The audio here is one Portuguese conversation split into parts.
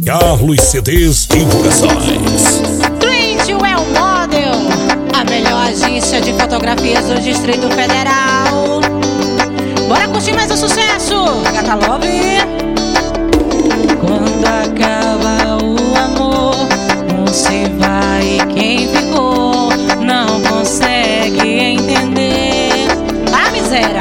Carlos CDs Divulgações. Trend Well Model, a melhor agência de fotografias do Distrito Federal. Bora curtir mais um sucesso, Gata Love. Quando acaba o amor, um se vai e quem ficou não consegue entender a miséria.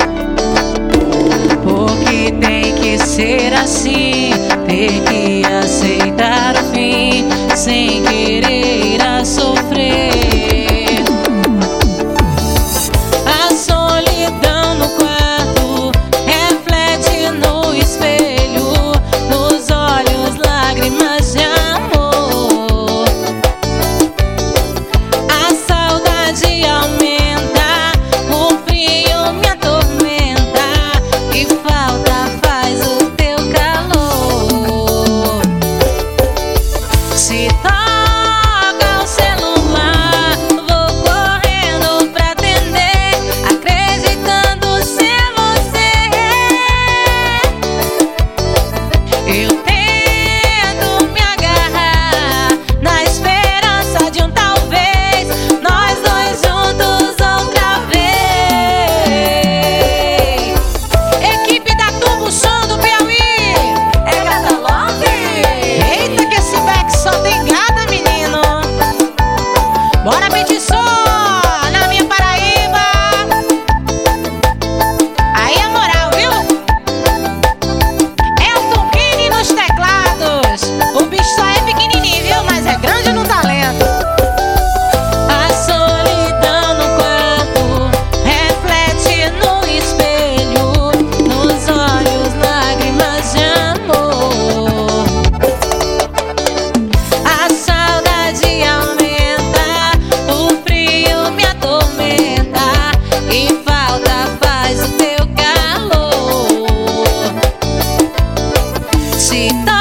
Porque tem que ser assim, ter que aceitar o fim, sem querer a sofrer. A solidão no quarto reflete no espelho, nos olhos lágrimas de amor. A saudade aumenta, o frio me atormenta e falta faz o teu calor. Se toca o celular, vou correndo pra atender, acreditando ser você. Eu tento me agarrar na esperança de um talvez, nós dois juntos outra vez. Equipe da Turbo Som do Piauí, é Gata Love. Eita que esse back só tem gata, menino. Bora pedir só na minha Paraíba. Aí a moral, viu? Elton Kini nos teclados. O bicho só é pequenininho, viu? Mas é grande no talento. A solidão no quarto reflete no espelho, nos olhos lágrimas de amor. A saudade aumenta, o frio me atormenta e falta faz o teu calor. Se